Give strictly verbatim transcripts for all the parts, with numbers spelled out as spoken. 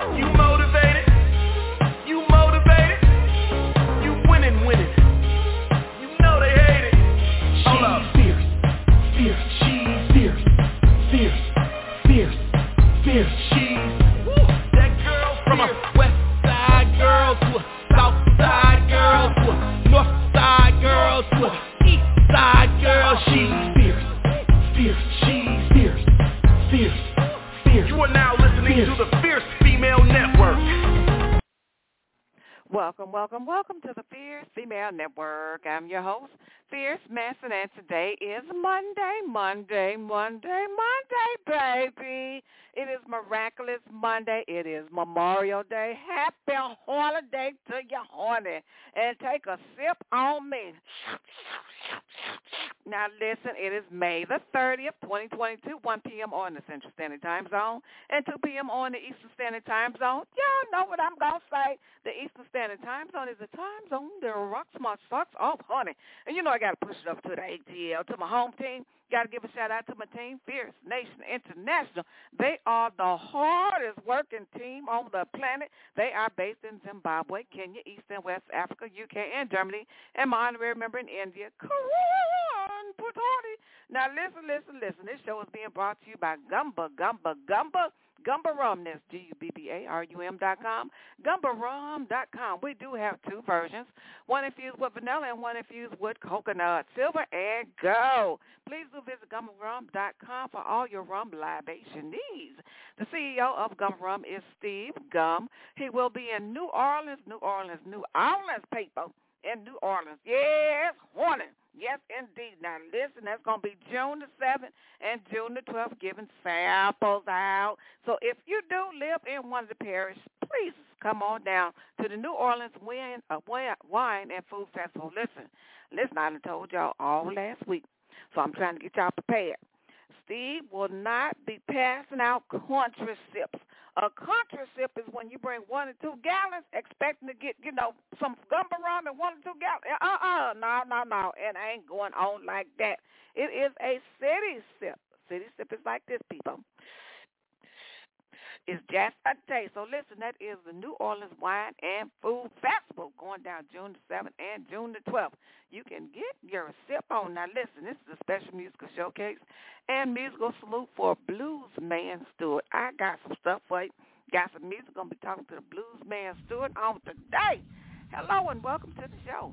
You motivated? You motivated? You winning, winning. You know they hate it. Hold up. Fierce, fierce, she's fierce, fierce, fierce, fierce, she's woo. That girl from a west side girl to a south side girl to a north side girl to a east side girl. She's fierce, fierce, she's fierce, fierce, fierce. You are now listening fierce. To the Fierce Female Network. Welcome, welcome, welcome to the Fierce Female Network. I'm your host, Fierce Manson, and today is Monday, Monday, Monday, Monday, baby. It is Miraculous Monday. It is Memorial Day. Happy holiday to you, honey. And take a sip on me. Now, listen, it is May the thirtieth, twenty twenty-two, one p.m. on the Central Standard Time Zone and two p.m. on the Eastern Standard Time Zone. Y'all know what I'm going to say. The Eastern Standard Time Zone is a time zone that rocks my socks off, honey. And you know I got to push it up to the A T L, to my home team. Got to give a shout-out to my team, Fierce Nation International. They are the hardest working team on the planet. They are based in Zimbabwe, Kenya, East and West Africa, U K, and Germany, and my honorary member in India, Karan Putati. Now, listen, listen, listen. This show is being brought to you by Gumba, Gumba, Gumba. Gumba Rum, that's G U B B A R U M dot com, gumba rum dot com. We do have two versions, one infused with vanilla and one infused with coconut, silver, and gold. Please do visit gumba rum dot com for all your rum libation needs. The C E O of Gumba Rum is Steve Gum. He will be in New Orleans, New Orleans, New Orleans, people, in New Orleans. Yes, horny. Yes, indeed. Now, listen, that's going to be June the seventh and June the twelfth, giving samples out. So if you do live in one of the parishes, please come on down to the New Orleans Wine, uh, Wine and Food Festival. Listen, listen, I done told y'all all last week, so I'm trying to get y'all prepared. Steve will not be passing out country sips. A country sip is when you bring one or two gallons expecting to get, you know, some Gumba Rum and one or two gallons. Uh-uh, no, no, no. It ain't going on like that. It is a city sip. City sip is like this, people. It's just a taste. So listen, that is the New Orleans Wine and Food Festival going down June the seventh and June the twelfth. You can get your sip on. Now listen, this is a special musical showcase and musical salute for Blues Man Stewart. I got some stuff for you. Got some music. Going to be talking to the Blues Man Stewart on today. Hello and welcome to the show.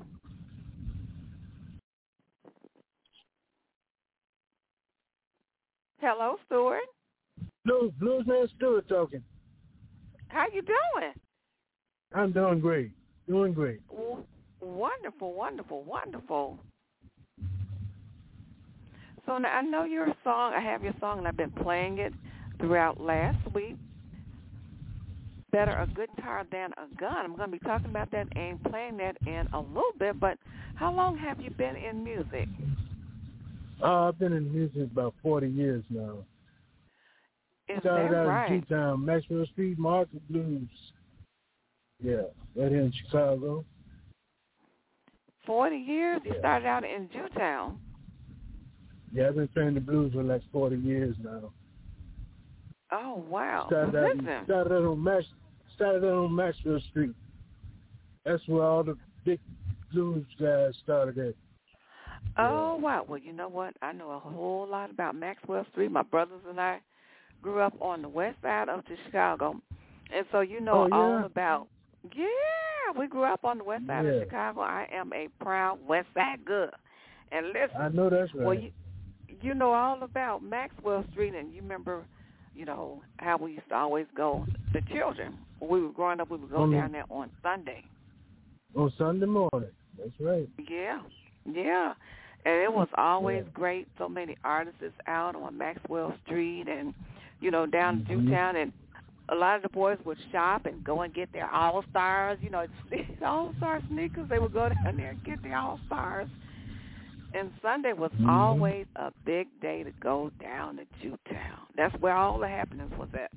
Hello, Stewart. Blues, Bluesman Stewart talking. How you doing? I'm doing great. Doing great. W- wonderful, wonderful, wonderful. So now I know your song. I have your song, and I've been playing it throughout last week. Better a good guitar than a gun. I'm going to be talking about that and playing that in a little bit. But how long have you been in music? Uh, I've been in music about forty years now. Is Started that out right? in G-Town, Maxwell Street, Market Blues. Yeah, right here in Chicago. Forty years? Yeah. You started out in Jewtown. Yeah, I've been playing the blues for like forty years now. Oh wow! Started, well, out, listen. started out on Max, started out on Maxwell Street. That's where all the big blues guys started at. Oh wow! Well, you know what? I know a whole lot about Maxwell Street. My brothers and I grew up on the west side of Chicago, and so you know oh, yeah? all about. Yeah, we grew up on the west side yeah. of Chicago. I am a proud west side girl. And listen, I know that's right. Well, you, you know all about Maxwell Street, and you remember, you know, how we used to always go, the children. When we were growing up, we would go on, down there on Sunday. On Sunday morning. That's right. Yeah, yeah. And it was always yeah. great. So many artists out on Maxwell Street and, you know, down in mm-hmm. Jewtown. And a lot of the boys would shop and go and get their All-Stars, you know, All-Star sneakers. They would go down there and get their All-Stars. And Sunday was mm-hmm. always a big day to go down to Jewtown. That's where all the happenings was at.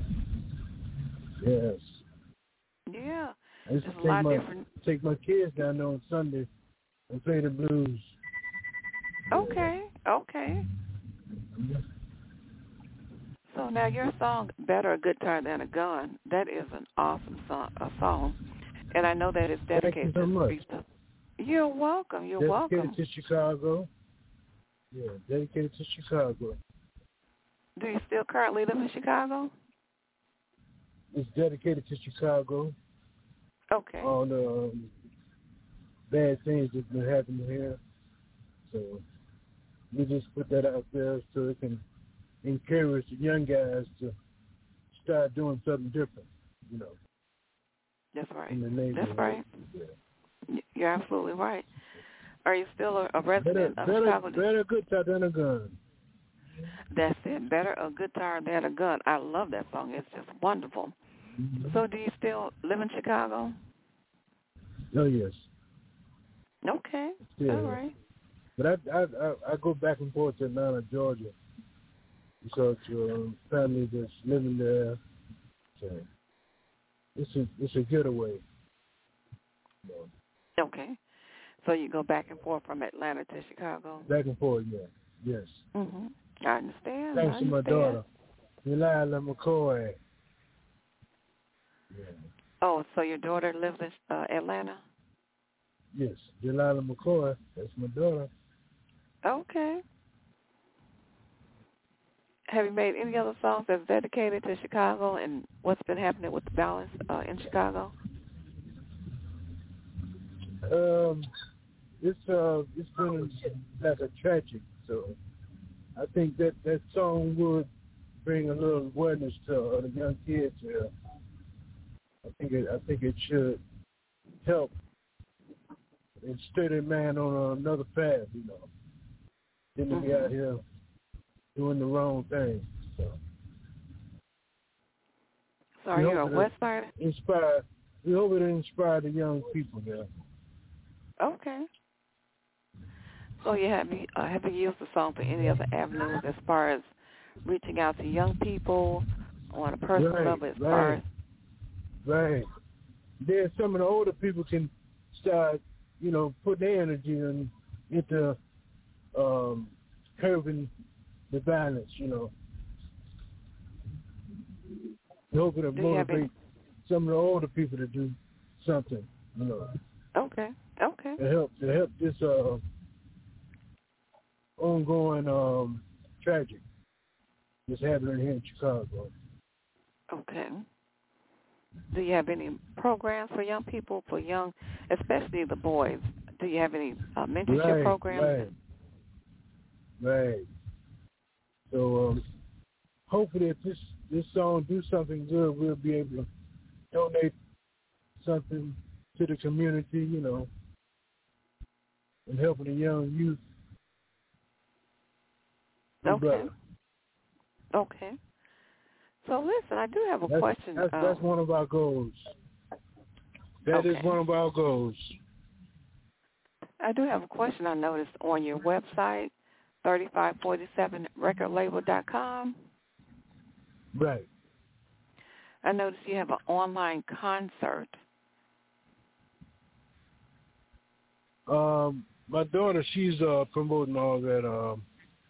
Yes. Yeah. I used to There's take a lot my, of different... take my kids down there on Sunday and play the blues. Okay, okay. So now your song, Better a Good Tired Than a Gun, that is an awesome song, a song. And I know that it's dedicated Thank you so to much. Rita. You're welcome. You're dedicated welcome. to Chicago. Yeah, dedicated to Chicago. Do you still currently live in Chicago? It's dedicated to Chicago. Okay. All the um, bad things that's been happening here. So we just put that out there so it can encourage the young guys to start doing something different, you know. That's right. In the neighborhood. That's right. Yeah. You're absolutely right. Are you still a, a resident better, of better, Chicago? Better a good tired than a gun. That's it. Better a good tired than a gun. I love that song. It's just wonderful. Mm-hmm. So do you still live in Chicago? Oh, yes. Okay. Yeah. All right. But I, I I I go back and forth to Atlanta, Georgia, because um, family that's living there. So it's a it's a getaway. You know. Okay. So you go back and forth from Atlanta to Chicago? Back and forth, yeah. Yes. Mhm. I understand. Thanks I to my understand. daughter, Delilah McCoy. Yeah. Oh, so your daughter lives in uh, Atlanta? Yes, Delilah McCoy. That's my daughter. Okay. Have you made any other songs that's dedicated to Chicago and what's been happening with the balance uh, in Chicago? Um, it's uh, it's been like a tragic. So I think that that song would bring a little awareness to uh, the young kids here. I think it, I think it should help and steady man on another path, you know. Then to mm-hmm. be out here doing the wrong thing. So, so are you a West Side? Inspire. We hope it inspire the young people there. Okay. So you have you uh, have you used the song for any other avenues as far as reaching out to young people on a personal right, level as right, far as right. Then some of the older people can start, you know, putting their energy in, into um, curbing the violence, you know. Hoping to motivate some of the older people to do something, you know. Okay, okay. To help to help this uh, ongoing um, tragedy that's happening here in Chicago. Okay. Do you have any programs for young people, for young, especially the boys? Do you have any uh, mentorship right, programs? Right, right. So um, hopefully if this, this song do something good, we'll be able to donate something to the community, you know, and helping the young youth. Okay. Okay. So listen, I do have a that's, question. That's, um, that's one of our goals. That okay. is one of our goals. I do have a question I noticed on your website, thirty-five forty-seven record label dot com. Right. I noticed you have an online concert. Um, my daughter, she's uh, promoting all that um,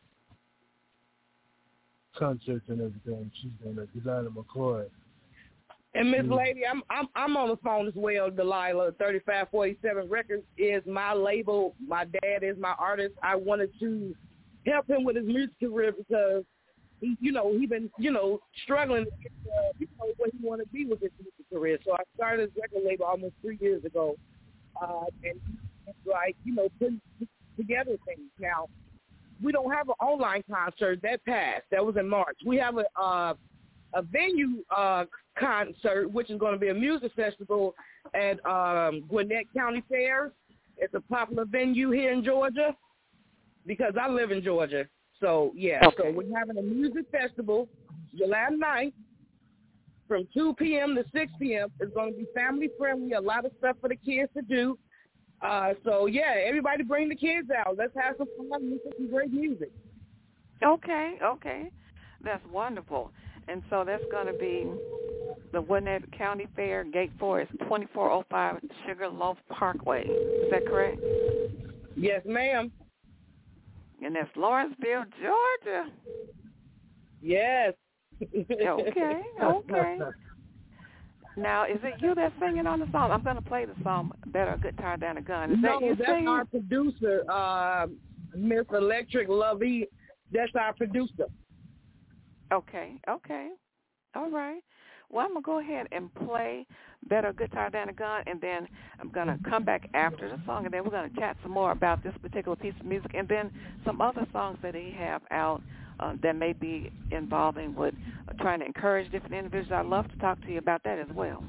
concerts and everything. She's doing that. Delilah McCoy. And Miss Lady, I'm I'm I'm on the phone as well. Delilah, thirty-five forty-seven Records is my label. My dad is my artist. I wanted to help him with his music career because he, you know, he been you know struggling to get uh, you know what he wanted to be with his music career. So I started his record label almost three years ago, uh, and it's like you know putting together things. Now we don't have an online concert that passed. That was in March. We have a uh, a venue uh, concert, which is going to be a music festival at um, Gwinnett County Fairs. It's a popular venue here in Georgia because I live in Georgia. So, yeah, okay. So we're having a music festival July ninth from two p.m. to six p.m. It's going to be family-friendly, a lot of stuff for the kids to do. Uh, so, yeah, everybody bring the kids out. Let's have some fun and listen to some great music. Okay, okay. That's wonderful. And so that's going to be the Gwinnett County Fair, Gate four is twenty-four oh five Sugarloaf Parkway. Is that correct? Yes, ma'am. And that's Lawrenceville, Georgia. Yes. Okay, okay. Now, is it you that's singing on the song? I'm going to play the song, Better a Good Tire Than a Gun. Is no, that you that's singing? our producer, uh, Miss Electric Lovey. That's our producer. Okay, okay. All right. Well, I'm going to go ahead and play Better a Good Tire Than a Gun, and then I'm going to come back after the song, and then we're going to chat some more about this particular piece of music, and then some other songs that he have out uh, that may be involving with uh, trying to encourage different individuals. I'd love to talk to you about that as well.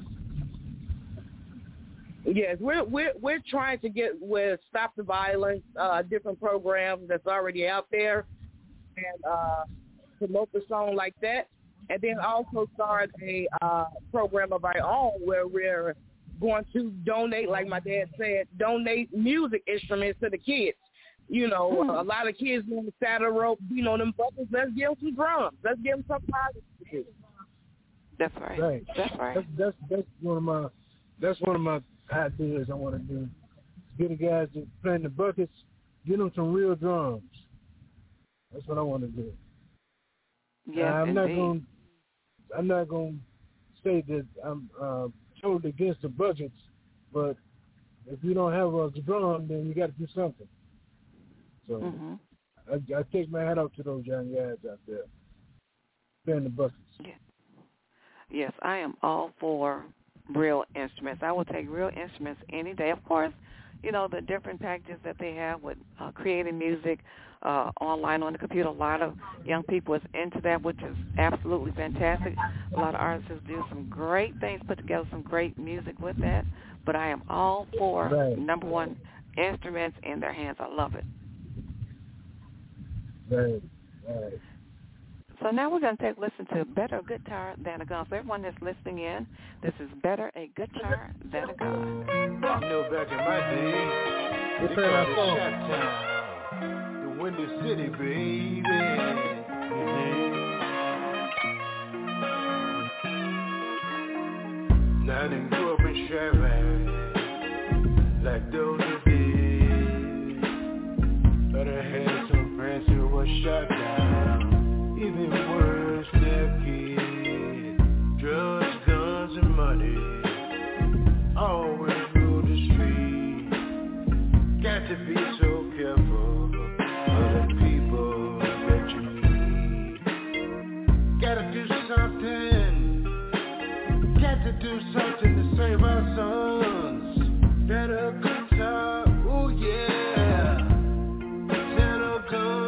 Yes, we're we're we're trying to get with Stop the Violence, uh, different programs that's already out there, and uh, promote the song like that. And then also start a uh, program of our own where we're going to donate, like my dad said, donate music instruments to the kids. You know, hmm. a lot of kids on the saddle rope, you know, them buckles. Let's give them some drums. Let's give them some positive. That's right. Right. That's right. That's, that's that's one of my that's one of my ideas I want to do. Get the guys that playing the buckets, get them some real drums. That's what I want to do. Yes, I'm indeed. not going. I'm not going to say that I'm uh, totally against the budgets, but if you don't have a drum, then you got to do something. So mm-hmm. I, I take my hat off to those young guys out there playing the buckets. Yes. yes, I am all for real instruments. I will take real instruments any day. Of course, you know, the different packages that they have with uh, creating music uh, online on the computer. A lot of young people is into that, which is absolutely fantastic. A lot of artists do some great things, put together some great music with that. But I am all for, right. number one, instruments in their hands. I love it. Right, right. So now we're going to take a listen to Better a Good Tire Than a Gun. For everyone that's listening in, this is Better a Good Tire Than a Gun. I know back in my day, they called it Shot Town, the Windy City, baby. Mm-hmm. Now I didn't grow up in Chevy like those who did, but I had some friends who were shot down. Even worse, they're kids, drugs, guns, and money, always rule the street. Got to be so careful of the people that you meet. Gotta do something, got to do something to save our sons. Better good time, ooh yeah, better go.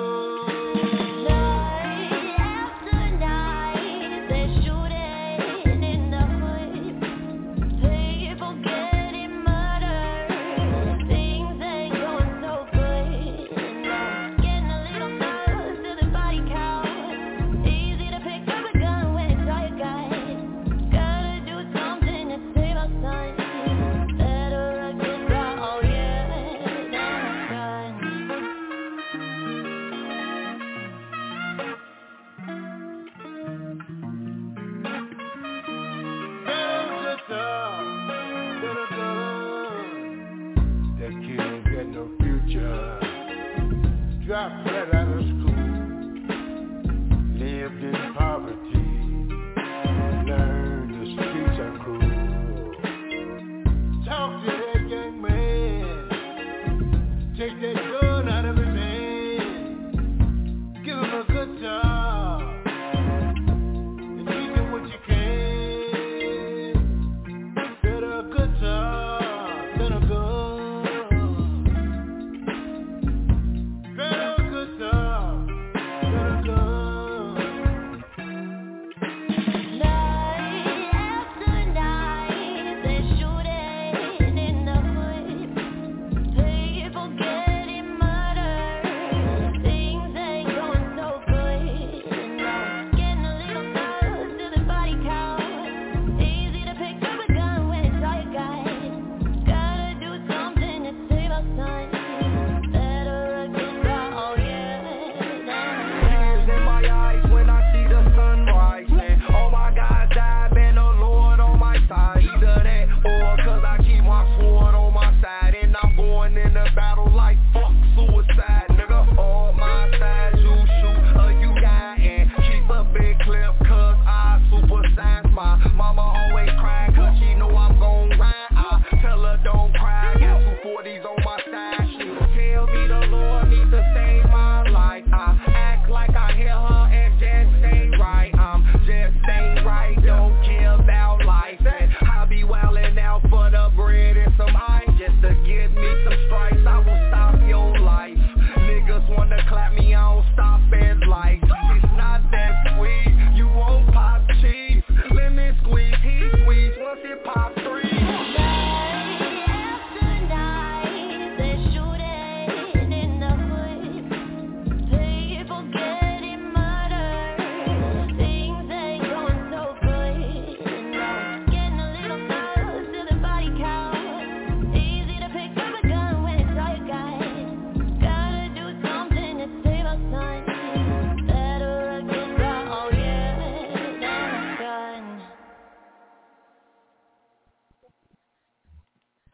Dropped right out of school, lived in poverty, learned the streets are cruel. Talk to that young man, take that gun out of his hand, give him a good job, and teach him what you can. Better a good job than a gun. Better a good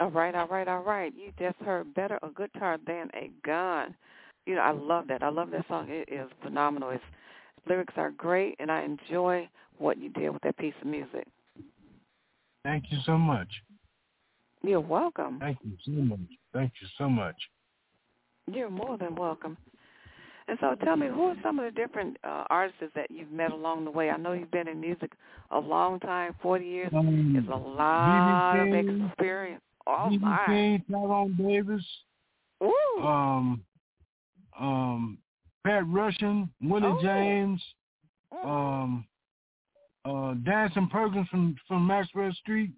All right, all right, all right. You just heard Better a Guitar Than a Gun. You know, I love that. I love that song. It is phenomenal. Its lyrics are great, and I enjoy what you did with that piece of music. Thank you so much. You're welcome. Thank you so much. Thank you so much. You're more than welcome. And so tell me, who are some of the different uh, artists that you've met along the way? I know you've been in music a long time, forty years. Um, It's a lot B B of King, experience. Oh, B B my. King, Tyrone Davis, Ooh. um, um, Pat Russian, Willie Oh. James, Mm. um, uh, Dancing Perkins from, from Maxwell Street.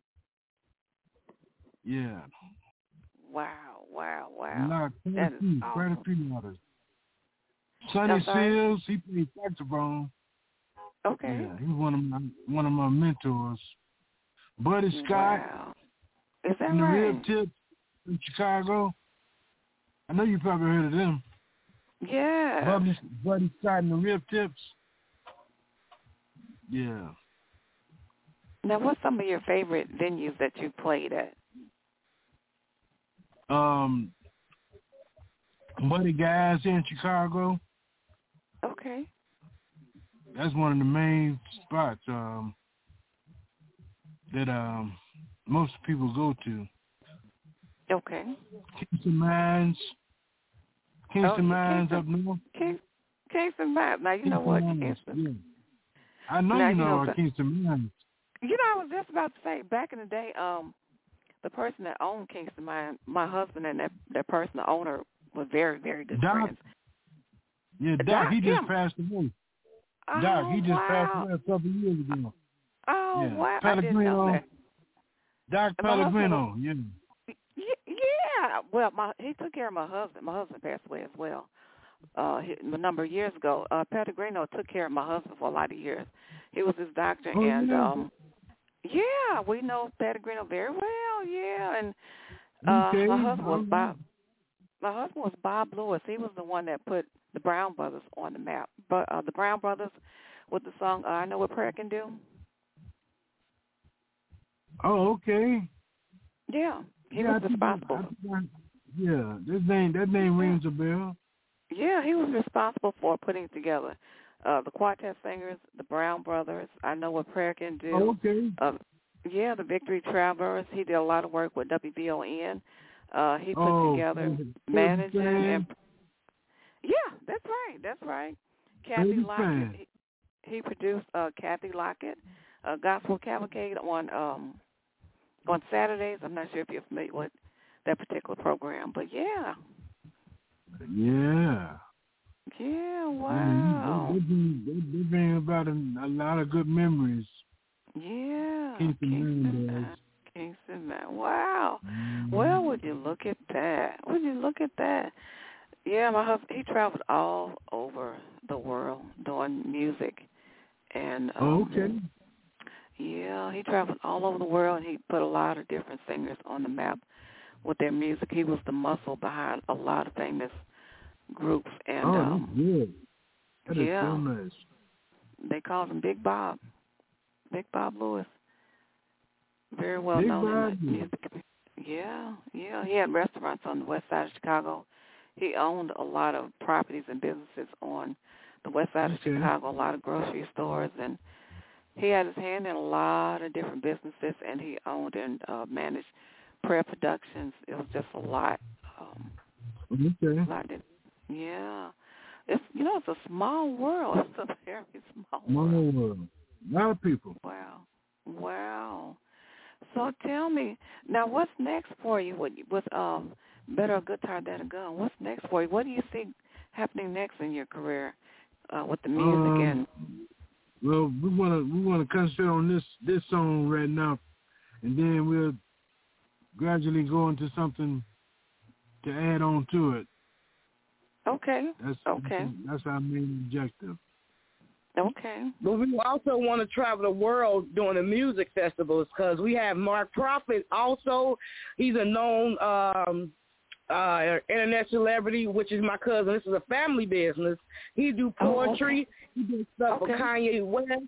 Yeah. Wow, wow, A wow. lot, quite That a is few, quite a awesome. few artists. Sonny I'm sorry? Seals, he played saxophone. Okay. Yeah, he's one of my one of my mentors. Buddy Scott, Wow. Is that from the right? Rib Tips in Chicago. I know you probably heard of them. Yeah. Buddy, Buddy Scott and the Rib Tips. Yeah. Now, what's some of your favorite venues that you played at? Um, Buddy Guys here in Chicago. Okay. That's one of the main spots um, that um, most people go to. Okay. Kingston Mines. Kingston Oh, Mines Kingston, up north. King, Kingston Mines. Now, you Kingston know what? Mines, Kingston. yeah. I know Now, you know, you know about the- Kingston Mines. You know, I was just about to say, back in the day, um, the person that owned Kingston Mines, my husband and that, that person, the owner, were very, very good Doc, friends. yeah, Doc, Doc, he just yeah. passed away. Oh, Doc, he just wow. passed away a couple of years ago. Oh, Yeah. wow. I didn't know Pellegrino. that. Doc And my husband Pellegrino, yeah. Y- Yeah, well, my he took care of my husband. My husband passed away as well. Uh, he, a number of years ago, uh, Pellegrino took care of my husband for a lot of years. He was his doctor, Oh, and yeah. um, yeah, we know Pellegrino very well. Yeah, and uh, Okay. my husband was All Bob. My husband was Bob Lewis. He was the one that put the Brown Brothers on the map. But uh, the Brown Brothers with the song uh, "I Know What Prayer Can Do." Oh, okay. Yeah, he yeah, was I think responsible. I, I think I, yeah, that name that name rings a bell. Yeah, he was responsible for putting together uh, the Quartet Singers, the Brown Brothers, I Know What Prayer Can Do. Oh, okay. Uh, yeah, the Victory Travelers. He did a lot of work with W V O N. Uh, he put oh, together oh, managing fan. and yeah, that's right, that's right. Kathy Baby Lockett. fan. He, he produced uh, Kathy Lockett, uh, Gospel Cavalcade on um, on Saturdays. I'm not sure if you're familiar with that particular program, but yeah. Yeah. Yeah, wow. Yeah, they, they, bring, they, they bring about a, a lot of good memories. Yeah. Kingston Kingston Man Man. Kingston Man. Wow. Mm-hmm. Well, would you look at that? Would you look at that? Yeah, my husband, he traveled all over the world doing music. And um, Oh, okay. yeah, he traveled all over the world, and he put a lot of different singers on the map with their music. He was the muscle behind a lot of famous groups. And oh, um, that's good. That is yeah, so nice. they called him Big Bob. Big Bob Lewis. Very well Big known Bob in the music. Yeah, yeah. He had restaurants on the west side of Chicago. He owned a lot of properties and businesses on the west side of Okay. Chicago, a lot of grocery stores, and he had his hand in a lot of different businesses, and he owned and uh, managed Prayer Productions. It was just a lot. Um, Okay. a lot of, yeah. It's, you know, it's a small world. It's a very small Small world. world. A lot of people. Wow. Wow. So tell me, now what's next for you with, with um, Better a Guitar Than a Gun? What's next for you? What do you see happening next in your career uh, with the music Um, and... Well, we want to we want to concentrate on this this song right now, and then we'll gradually go into something to add on to it. Okay. That's Okay. That's our main objective. Okay. But we also want to travel the world during the music festivals because we have Mark Prophet also. He's a known um, uh, internet celebrity, which is my cousin. This is a family business. He do poetry. Oh, okay. He does stuff Okay. for Kanye West.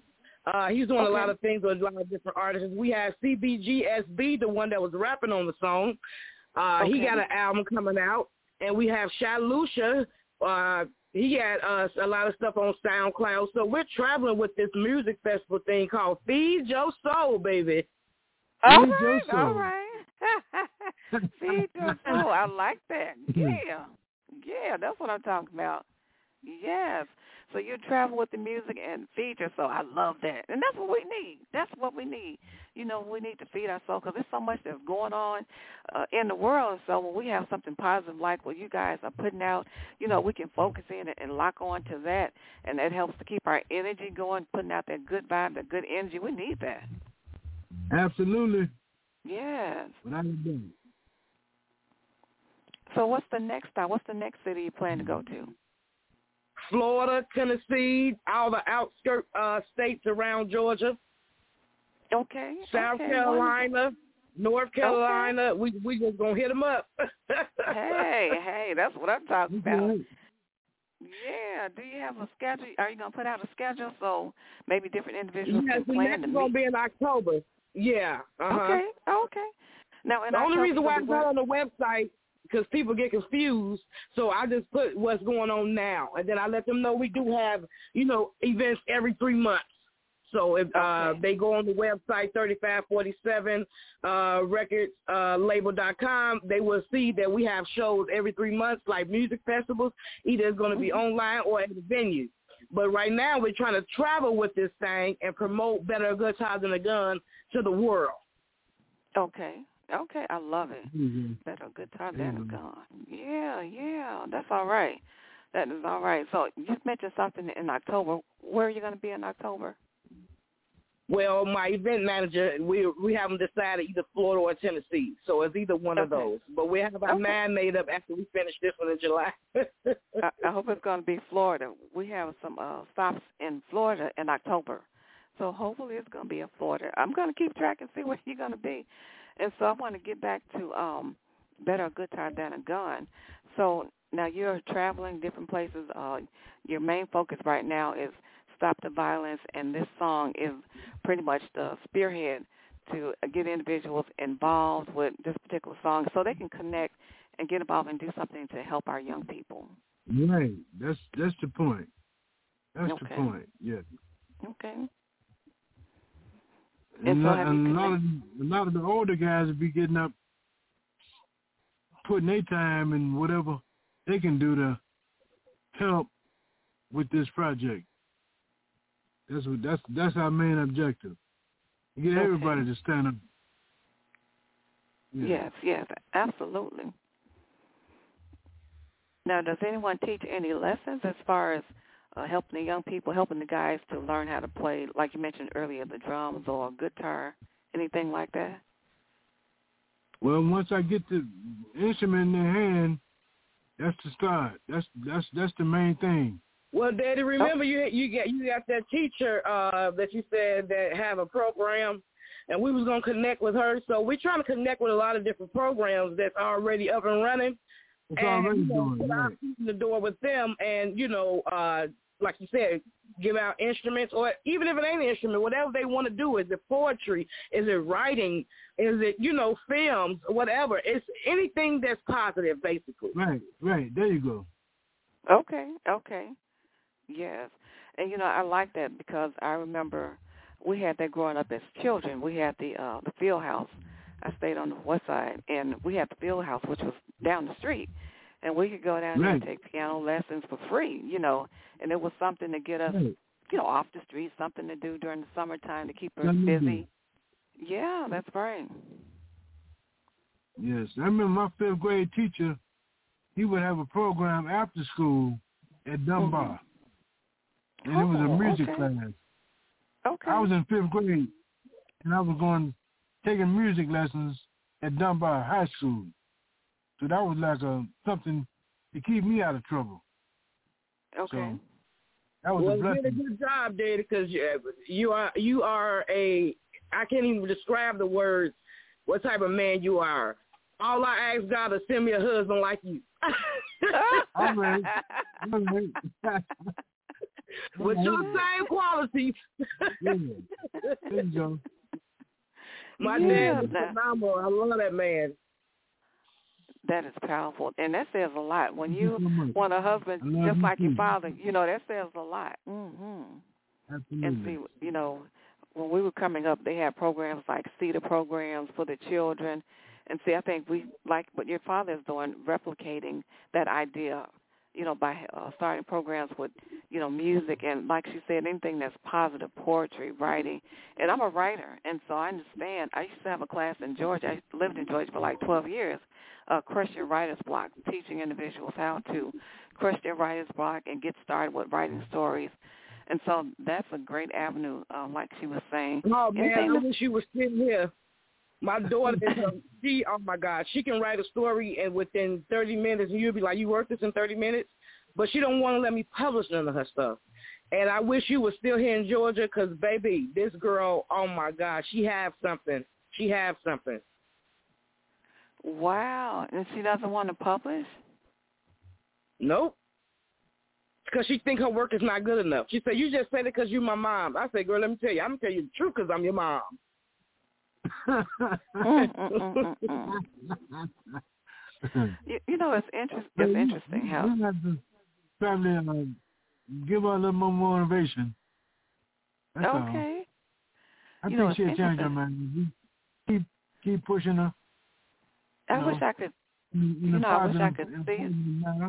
Uh, he's doing Okay. a lot of things with a lot of different artists. We have C B G S B, the one that was rapping on the song. Uh, Okay. He got an album coming out. And we have Shy Lucia. Uh, he had uh, a lot of stuff on SoundCloud. So we're traveling with this music festival thing called Feed Your Soul, baby. All Feed your right, all soul. right. Feed your soul. I like that. Yeah. Yeah, that's what I'm talking about. Yes. So you travel with the music and feed your soul. I love that. And that's what we need. That's what we need. You know, we need to feed our soul because there's so much that's going on uh, in the world. So when we have something positive like what you guys are putting out, you know, we can focus in and lock on to that. And that helps to keep our energy going, putting out that good vibe, that good energy. We need that. Absolutely. Yes. Without a doubt. So what's the next stop? What's the next city you plan to go to? Florida, Tennessee, all the outskirt uh, states around Georgia. Okay. South okay, Carolina, wonderful. North Carolina. Okay. We we just gonna hit them up. Hey, hey, that's what I'm talking about. Okay. Yeah. Do you have a schedule? Are you gonna put out a schedule so maybe different individuals Yes, can the plan next to is gonna meet? be in October. Yeah. Uh-huh. Okay. Okay. Now, in The only October, reason why you're it's gonna not be on the website because people get confused. So I just put what's going on now, and then I let them know we do have, you know, events every three months. So if uh, Okay. they go on the website thirty-five forty-seven uh, records uh, label dot com, they will see that we have shows every three months, like music festivals. Either it's going to be online or at the venue. But right now we're trying to travel with this thing and promote Better a Good Time Than a Gun to the world. Okay. Okay. I love it. Mm-hmm. Better a good time than a Mhm. gun. Yeah. Yeah. That's all right. That is all right. So you mentioned something in October. Where are you going to be in October? Well, my event manager, we we haven't decided either Florida or Tennessee, so it's either one of Okay. those. But we have our Okay. mind made up after we finish this one in July. I, I hope it's going to be Florida. We have some uh, stops in Florida in October, so hopefully it's going to be in Florida. I'm going to keep track and see where you're going to be. And so I want to get back to um, Better a Good Time Than a Gun. So now you're traveling different places. Uh, your main focus right now is Stop the Violence, and this song is pretty much the spearhead to get individuals involved with this particular song so they can connect and get involved and do something to help our young people. Right. That's that's the point. That's Okay. the point. Yeah. Okay. And, And so not, have you and a lot of connect- a lot of the older guys will be getting up, putting their time and whatever they can do to help with this project. That's what that's that's our main objective. Get Okay. everybody to stand up. Yeah. Yes, yes, absolutely. Now, does anyone teach any lessons as far as uh, helping the young people, helping the guys to learn how to play, like you mentioned earlier, the drums or guitar, anything like that? Well, once I get the instrument in their hand, that's the start. That's that's that's the main thing. Well, Daddy, remember you you got you got that teacher uh, that you said that have a program, and we was gonna connect with her. So we're trying to connect with a lot of different programs that's already up and running. It's and already you know, doing put our right. feet in the door with them, and you know, uh, like you said, give out instruments, or even if it ain't an instrument, whatever they want to do. Is it poetry? Is it writing? Is it, you know, films? Whatever. It's anything that's positive, basically. Right, right. There you go. Okay, okay. Yes. And, you know, I like that because I remember we had that growing up as children. We had the uh, the field house. I stayed on the west side, and we had the field house, which was down the street. And we could go down there and Right. take piano lessons for free, you know, and it was something to get us, Right. you know, off the street, something to do during the summertime to keep us Something to busy. do. Yeah, that's right. Yes, I remember my fifth grade teacher. He would have a program after school at Dunbar, Mm-hmm. and it was a Oh, music okay. class. Okay. I was in fifth grade, and I was going taking music lessons at Dunbar High School. So that was like a something to keep me out of trouble. Okay. So that was Well, a you did a blessing. good job, Daddy, because you, you are you are a I can't even describe the words what type of man you are. All I ask God to send me a husband like you. All right. All right. With your same qualities. Yeah. There you go. My Yeah, dad is that- phenomenal. I love that man. That is powerful, and that says a lot. When Thank you you so much. want a I husband love just you like your too. father, you know, that says a lot. hmm Absolutely. And see, you know, when we were coming up, they had programs like CETA programs for the children. And see, I think we, like what your father is doing, replicating that idea, you know, by uh, starting programs with, you know, music and, like she said, anything that's positive, poetry, writing. And I'm a writer, and so I understand. I used to have a class in Georgia. I lived in Georgia for like twelve years, uh, Christian Writer's Block, teaching individuals how to Christian Writer's Block and get started with writing stories. And so that's a great avenue, uh, like she was saying. Oh, man, Anything I that's- wish you were sitting here. My daughter is a, she, oh, my God, she can write a story and within thirty minutes, and you'll be like, you wrote this in thirty minutes? But she don't want to let me publish none of her stuff. And I wish you were still here in Georgia because, baby, this girl, oh, my God, she have something. She have something. Wow. And she doesn't want to publish? Nope. Because she think her work is not good enough. She said, you just said it because you're my mom. I said, girl, let me tell you, I'm going to tell you the truth because I'm your mom. mm, mm, mm, mm, mm. You, you know, it's, interest, But it's you- interesting how... You have to probably uh, give her a little more motivation. That's all. Okay. I You think know, she'll it's change her interesting. mind. You Keep keep pushing her. I No. wish I could... In, in You a know, I wish I positive could and see it. positive manner.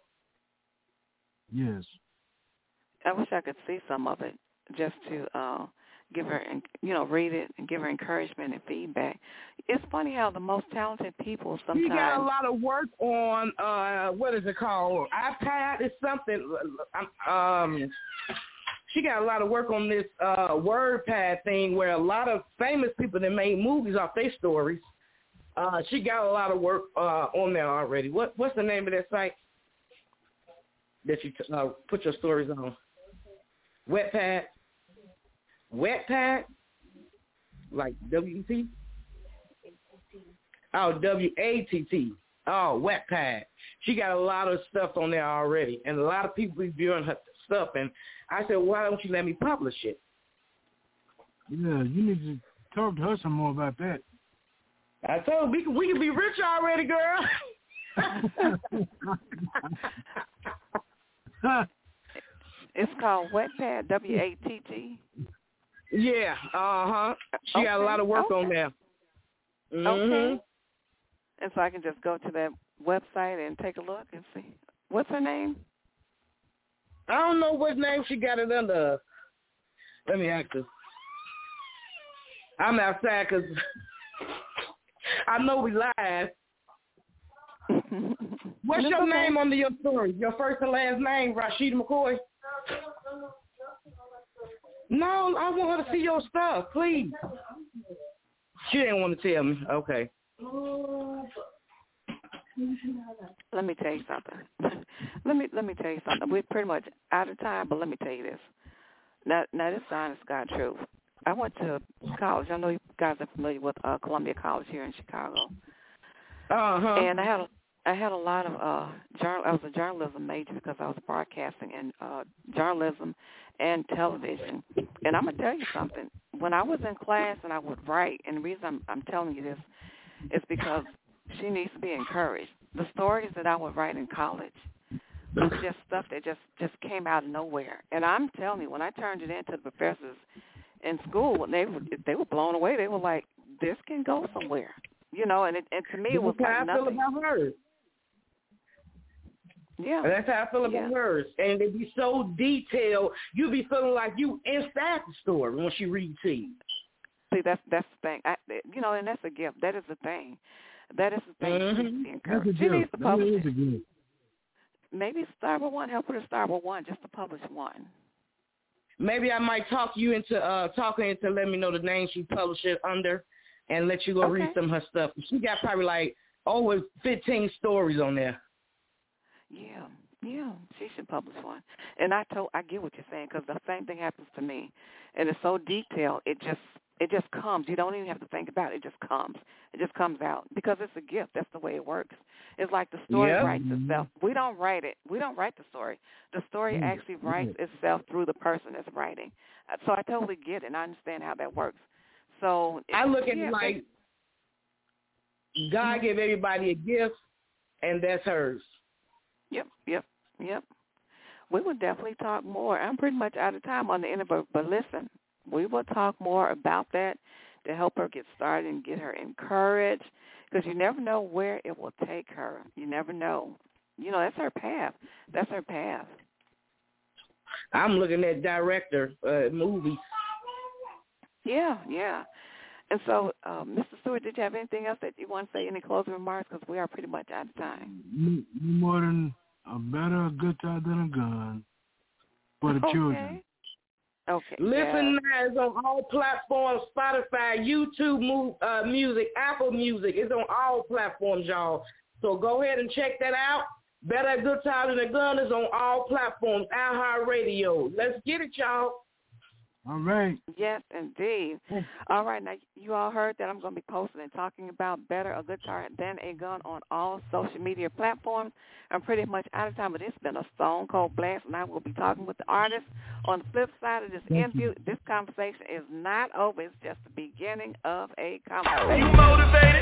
Yes. I wish I could see some of it just to uh, give her, you know, read it and give her encouragement and feedback. It's funny how the most talented people sometimes... She got a lot of work on, uh, what is it called? iPad is something. Um, she got a lot of work on this uh, WordPad thing where a lot of famous people that made movies off their stories. Uh, she got a lot of work uh, on there already. What What's the name of that site that you t- uh, put your stories on? Wetpad? Wetpad? Like W E T? Oh, W A T T. Oh, Wetpad. She got a lot of stuff on there already, and a lot of people reviewing her stuff. And I said, why don't you let me publish it? Yeah, you need to talk to her some more about that. I told her we can, we can be rich already, girl. It's called Wetpad, W A T T. Yeah, uh-huh. She Okay, got a lot of work okay. on there. Mm-hmm. Okay. And so I can just go to that website and take a look and see. What's her name? I don't know what name she got it under. Let me ask her. I'm outside because I know we live. What's It's your okay. name under your story? Your first and last name, Rashida McCoy? No, I want her to see your stuff, please. She didn't want to tell me. Okay. Let me tell you something. let me let me tell you something. We're pretty much out of time, but let me tell you this. Now, now this is honest God truth. I went to college. I know you guys are familiar with uh, Columbia College here in Chicago. Uh huh. And I had a, I had a lot of uh, journal. I was a journalism major because I was broadcasting in uh, journalism and television. And I'm gonna tell you something. When I was in class and I would write, and the reason I'm, I'm telling you this is because she needs to be encouraged. The stories that I would write in college was just stuff that just just came out of nowhere. And I'm telling you, when I turned it in to the professors in school, they were they were blown away. They were like, "This can go somewhere." You know, and it, and to me it was That's like how I feel nothing. about hers. Yeah. That's how I feel about Yeah. hers. And they be so detailed, you be feeling like you inside the story when she reads to you. See, that's that's the thing. I, you know, and that's a gift. That is the thing. That is the thing. Mm-hmm. She needs to be That's a encouraged. She needs gift. to That publish is a it. gift. Maybe start with one. Help her to start with one, just to publish one. Maybe I might talk you into uh talking into let me know the name she published it under and let you go Okay. read some of her stuff. She got probably like over fifteen stories on there. Yeah, yeah, she should publish one. And I told, I get what you're saying because the same thing happens to me, and it's so detailed. It just It just comes. You don't even have to think about it. It just comes. It just comes out because it's a gift. That's the way it works. It's like the story Yeah. writes itself. We don't write it. We don't write the story. The story Mm-hmm. actually writes itself through the person that's writing. So I totally get it, and I understand how that works. So I look at yeah, it like God gave everybody a gift, and that's hers. Yep, yep, yep. We will definitely talk more. I'm pretty much out of time on the end, but, but listen, we will talk more about that to help her get started and get her encouraged, because you never know where it will take her. You never know. You know, that's her path. That's her path. I'm looking at director uh, movies. Yeah, yeah. And so, uh, Mister Stewart, did you have anything else that you want to say, any closing remarks? Because we are pretty much out of time. No more than a better a good time than a gun for the okay. children. Okay. Listen yeah. now, it's on all platforms, Spotify, YouTube, move, uh, Music, Apple Music. It's on all platforms, y'all. So go ahead and check that out. Better a good time than a gun is on all platforms, iHeartRadio. Let's get it, y'all. All right. Yes, indeed. All right, now you all heard that I'm going to be posting and talking about Better a Good Tar Than a Gun on all social media platforms. I'm pretty much out of time, but it's been a stone cold blast, and I will be talking with the artist. On the flip side of this Thank interview, you. this conversation is not over. It's just the beginning of a Are conversation. you motivated?